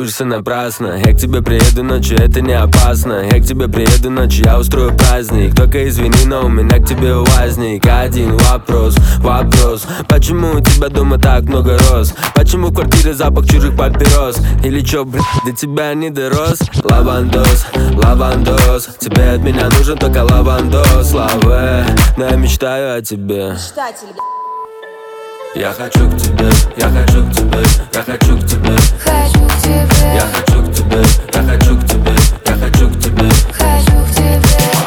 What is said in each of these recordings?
волнуешься напрасно. Я к тебе приеду ночью, это не опасно. Я к тебе приеду ночью, я устрою праздник. Только извини, но у меня к тебе возник один вопрос. Почему у тебя дома так много роз? Почему в квартире запах чужих папирос? Или чё, блядь, до тебя не дорос? Лавандос, лавандос, тебе от меня нужен только лавандос. Лаве, но я мечтаю о тебе. Я хочу к тебе, я хочу к тебе, я хочу к тебе. Хочу к тебе. Я хочу к тебе, я хочу к тебе, я хочу к тебе. Хочу к тебе.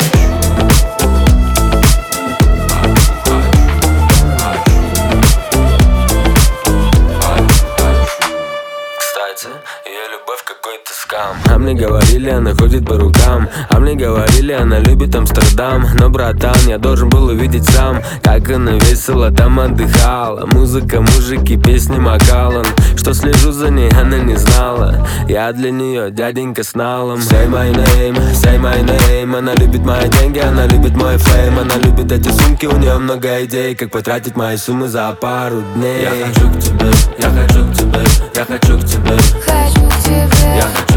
Кстати, ее любовь какой-то скам. А мне говорили, она ходит по рукам. А мне говорили, она любит Амстердам. Но, братан, я должен был увидеть сам, как она весело там отдыхала. Музыка, мужики, песни Макалан. Что слежу за ней, она не знала. Я для нее дяденька с налом. Say my name, say my name. Она любит мои деньги, она любит мой фейм. Она любит эти сумки, у нее много идей, как потратить мои суммы за пару дней. Я хочу к тебе, я хочу к тебе, я хочу к тебе. Хочу к тебе. Я хочу